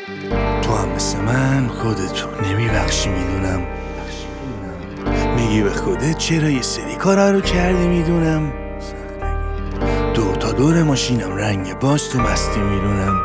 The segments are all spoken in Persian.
تو هم مثل من خودتو نمیبخشی میدونم. میگی به خودت چرا یه سری کارا رو کردی میدونم. دو تا دور ماشینم رنگ باز تو مستی میدونم.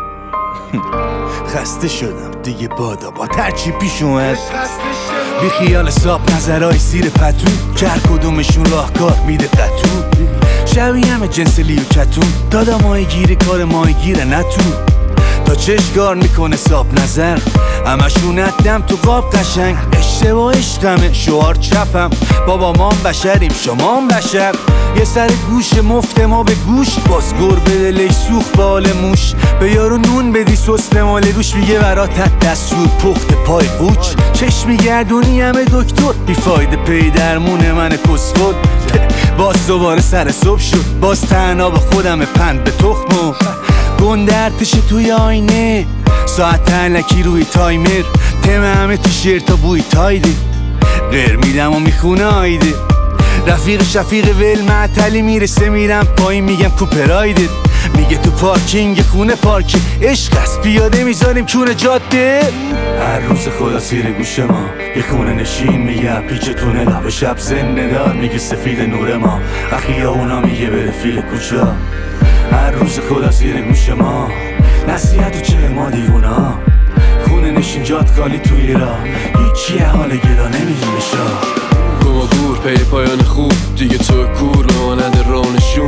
خسته شدم دیگه بادا با ترچی پیش اومد. بی خیال ساب نظرهای زیر پتو، کر کدومشون راهکار میده قطو. شبیه همه جنس لیو کتون، دادا ماهی گیری کار ماهی گیره نتو. تا چشگار میکنه ساب نظر، همشون ندم تو قاب قشنگ. اشتباه عشقمه شعار چپم، بابا ما هم بشریم شما هم بشر. یه سر گوش مفت ما به گوش، باز گربه دلش سوخت به حال موش. به یارو نون بدی سس مال روش، میگه برات دستور پخت پای قوچ. چشمی گردونی همه دکتر، بیفایده پی درمون من کس خود. باز دوباره سر صبح شد، باز تنها به خودم پند به تخمو. گنده ارتش توی آینه، ساعت تلکی روی تایمر. تم همه تیشرتا بوی تایده، غیر میدم و میخونه آیده. رفیق شفیق ول معطلی میرسه میرم پایین، میگم کوپرایده. میگه تو پارکینگ خونه پارکی عشق است، پیاده میذاریم کونه جاده. هر روز خدا سیر گوش ما، یه خونه نشین میگه پیچ تونه لب شب زنده دار. میگه سفید نور ما، اخی اونا میگه بره فیل کوچا. هر روز خدا سیر گوش ما، نصیحت و چه ما دیوونا. خونه نشین جات خالی توی را، هیچی حال گدا نمیدونه شا. گما گور پی پایان خوب، دیگه تو کور به مانند رانشون.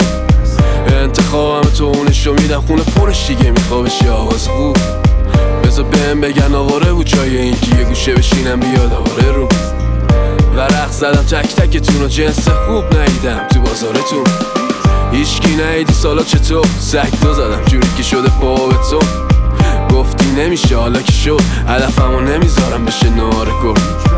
انتخابم تو اونشو میدم خونه پرش، دیگه میخوابش یه آواز خوب. بذار بهم بگن آواره بود جای اینکه یه گوشه بشینم بیاد آواره رو. ورق زدم تک تکتون و جنس خوب ندیدم تو بازارتون. هیچکی ندیدی سالا چطور، سگ دو زدم جوری که شده پا به تو. گفتی نمیشه حالا که شد، هدفمو نمیذارم بشه نوار گل.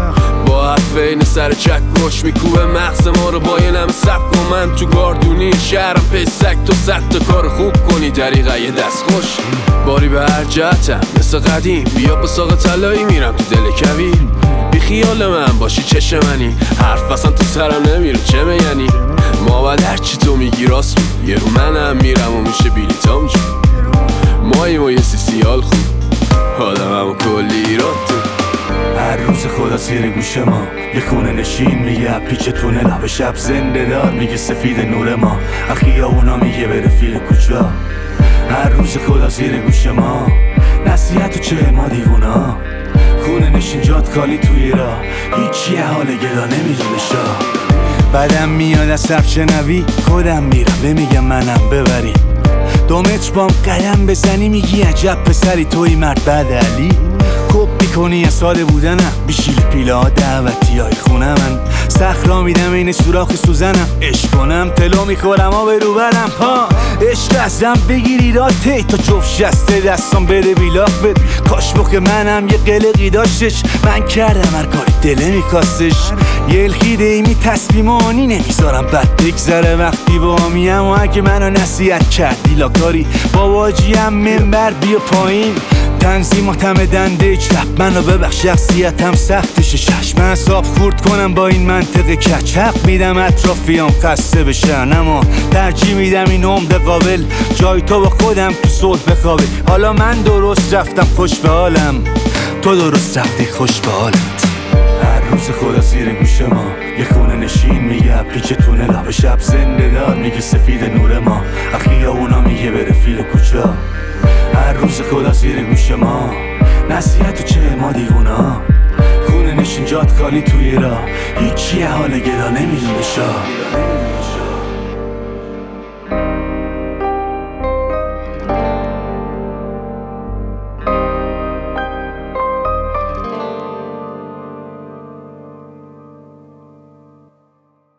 با حرف این سر چک گوش میکوبه مغز ما رو با یه نم سبک. و من تو گاردونی شهرم پیسک، تو صد تا کار خوب کنی دریقه یه دست خوش. باری به هر جهتم مثل قدیم، بیا با ساق طلایی میرم تو دل کویر. بی خیال من باشی چشم منی، حرف اصلا تو سرم نمیره چه میگنی. ما باید هرچی تو میگی راست بود، یه رو منم میرم و میشه بیلیتام جون. ماییم و یه سیال خوب، آدمم و کلی ایراد تو. هر روز خدا سیر گوش ما، یه خونه نشین میگه پیچ تونه لب شب زنده دار. میگه سفید نور ما، اخی اونا میگه بره فیل کوچا. هر روز خدا سیر گوش ما، نصیحت و چه ما دیوونا. خونه نشین جات خالی توی را، هیچی حال گدا نمیدونه شا. بعدم میاد از صرف شنوی، خودم میرم بمیگم منم ببری. 2 متر بام قدم بزنی میگی عجب پسری توی مرد بعد علی. کپ میکنی از ساده بودنم، بیشیل پیله ها دعوتی های خونه من. سخرا میدم این سوراخ سوزنم، عشق کنم تلو میخورم ها به رو برم. ها عشق ازم بگیری راته، تا جفت شسته دستم بره بیلاق بد. کاش موقع منم یه قلقی داشتش، من کردم هر کاری دله میکاستش. یه الخیده ایمی تصمیمانی نمیذارم بد بگذره وقتی با میم. و اگه منو نصیحت کردی لاکاری، باباجیم منبر بیا پایین. تنظیماتم دنده چپ، منو ببخش شخصیتم سختشه. چشم حساب خورد کنم با این منطق کچ. حق میدم اطرافیام خسته بشن، اما ترجیح میدم این عمر قابل جای تو با خودم تو صلح بخوابه. حالا من درست رفتم خوش به حالم، تو درست رفتی خوش به حالت. هر روز خدا سیر گوش ما، یه خونه نشین میگه پیچ تونه لب شب زنده دار. میگه سفید نور ما، اخی اونا میگه بره فیل کوچا. هر روز خدا سیر گوش ما، نصیحت و چه ما دیوونا. خونه نشین جات خالی توی را، هیچی حال گدا نمیدونه شا.